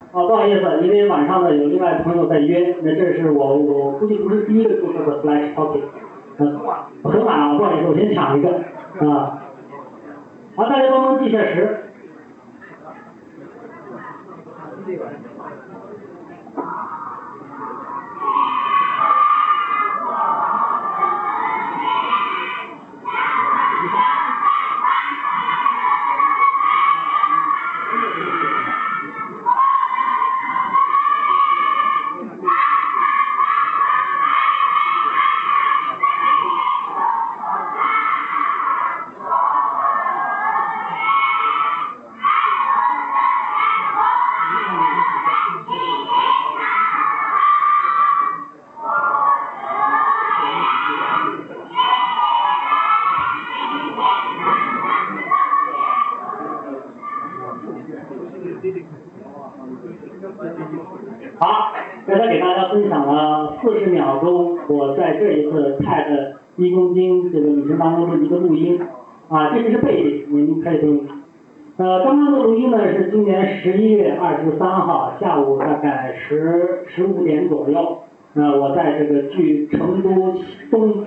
不好意思，因为晚上呢有另外朋友在约，那这是我估计不是第一个注册的 Flash Topic， 很晚啊，不好意思，我先抢一个啊。好，大家帮忙记下时。好，刚才给大家分享了40秒钟，我在这一次TED 1公斤这个旅程当中的一个录音啊，这是背景，您可以听。刚刚的录音呢是今年11月23号下午大概15点左右，我在这个距成都东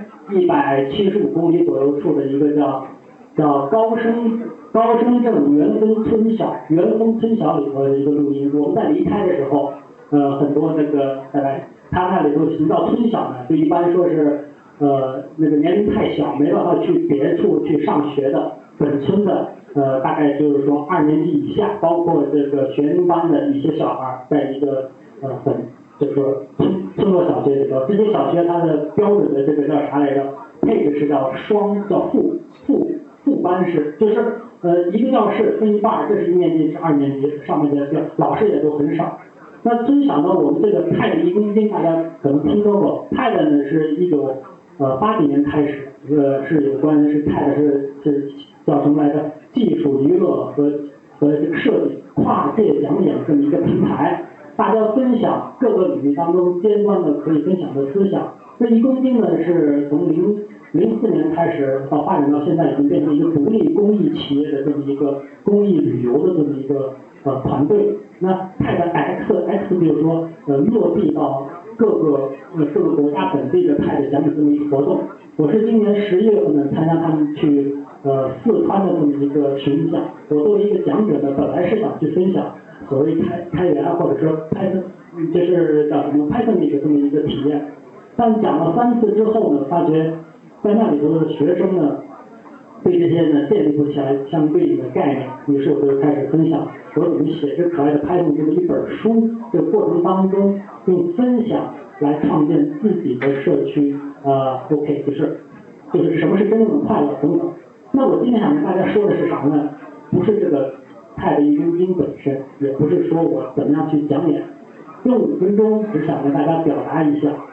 175公里左右处的一个叫高升镇元丰村小里头的一个录音。我们在离开的时候，很多这个他那里头什么叫村小呢？就一般说是那个年龄太小，没办法去别处去上学的本村的大概就是说2年级以下，包括这个学龄班的一些小孩，在一个就是说村落小学里头，这些小学它的标准的这个叫啥来着？配置是叫副班式，就是一个教室分一半，这是1年级是2年级，上面的老师也都很少。那尊享呢，我们这个TED 1公斤大家可能听说过，TED 呢是1980几年开始，是有关是TED 是叫什么来着？技术娱乐和这个设计跨界讲演这么一个平台，大家分享各个领域当中尖端的可以分享的思想。这1公斤呢是从04年开始发展到现在，已经变成一个独立公益企业的这么一个公益旅游的这么一个团队。那TED X 就是说落地到各个国家本地的TED讲的这么一个活动。我是今年11月份呢参加他们去四川的这么一个群讲，我作为一个讲者呢，本来是想去分享所谓开源或者说就是叫什么 Python 的这么一个体验，但讲了3次之后呢，发觉在那里头的学生呢，对这些呢建立不起来相对应的概念，于是我就开始分享我怎么写这可爱的 Python 这么一本书，这个过程当中用分享来创建自己的社区OK 就是什么是真正的快乐等等。那我今天想跟大家说的是啥呢？不是这个TED 1公斤本身，也不是说我怎么样去讲演，用5分钟只想跟大家表达一下，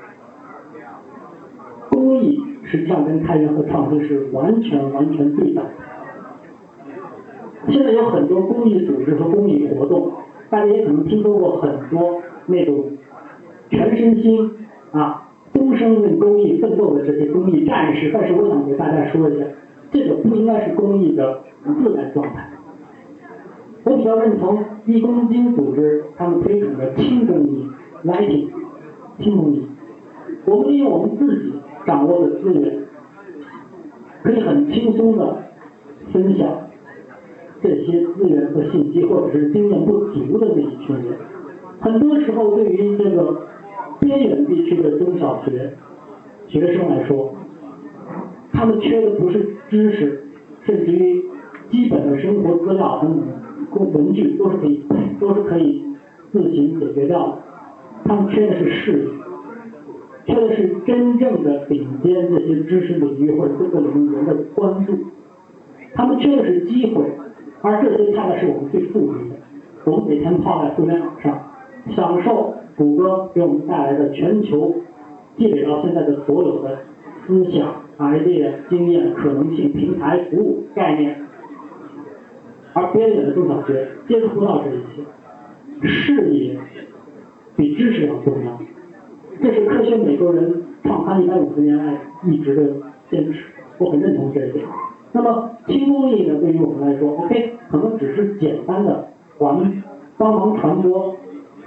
公益实际上跟开源和创新是完全对等的。现在有很多公益组织和公益活动，大家也可能听说过很多那种全身心终生为公益奋斗的这些公益战士，但是我想给大家说一下，这个不应该是公益的自然状态。我比较认同1公斤组织他们推崇的轻公益 lighting 轻公益，我们利用我们自己掌握的资源，可以很轻松的分享这些资源和信息，或者是经验不足的那一群人。很多时候对于这个边远地区的中小学学生来说，他们缺的不是知识，甚至于基本的生活资料等等文具都是可以自行解决掉的。他们缺的是视野，缺的是真正的顶尖这些知识领域或者各个领域人的关注。他们缺的是机会，而这些恰恰是我们最富裕的。我们每天泡在互联网上，享受谷歌给我们带来的全球积累到现在的所有的思想、idea、经验、可能性、平台、服务、概念，而边远的中小学接触不到这一些。视野比知识要重要，这是科学美国人创刊150年来一直的坚持，我很认同这一点。那么轻公益呢，对于我们来说 OK 可能只是简单的帮忙传播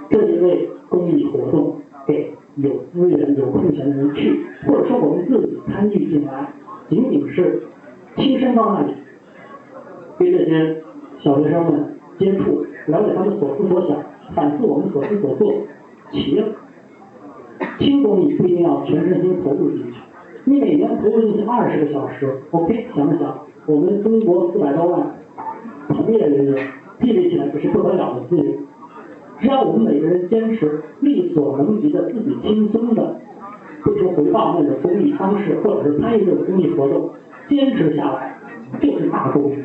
这一类公益活动给有资源、有空闲的人去，或者说我们自己参与进来，仅仅是亲身到那里，跟这些小学生们接触，了解他们所思所想，反思我们所思所做，齐了。轻公益不一定要全身心投入进去，你每年投入进去20个小时 ，OK， 想一想，我们中国400多万从业人员积累起来可是不得了的资源。只要我们每个人坚持力所能及的、自己轻松的、不求回报那种公益方式，或者是参与这种公益活动，坚持下来就是大公益。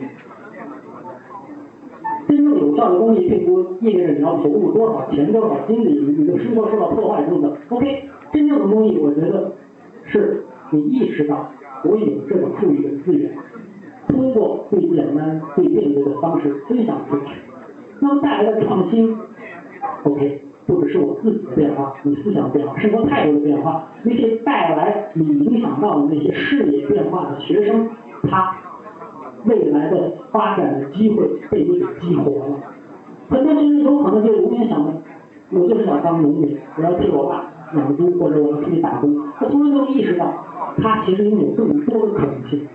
真正有效的公益并不意味着你要投入多少钱、多少精力，你的生活受到破坏等等。OK， 真正的公益，我觉得是你意识到我有这个富裕的资源，通过最简单、最便捷的方式分享出去，那么带来的创新 ，OK， 不只是我自己的变化，你思想变化、生活态度的变化，那些带来你影响到的那些视野变化的学生，他未来的发展的机会被你给激活了。很多学生有可能就永远想着，我就是想当农民，我要替我爸养猪，或者我要出去打工，他从来没有意识到，他其实拥有更多的可能性。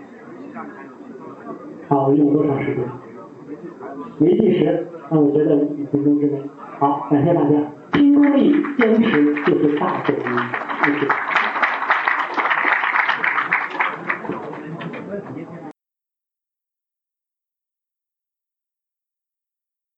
好，我用了多长时间？没计时，那我觉得5分钟之内。好，感谢大家。轻公益坚持就是大公益，谢谢。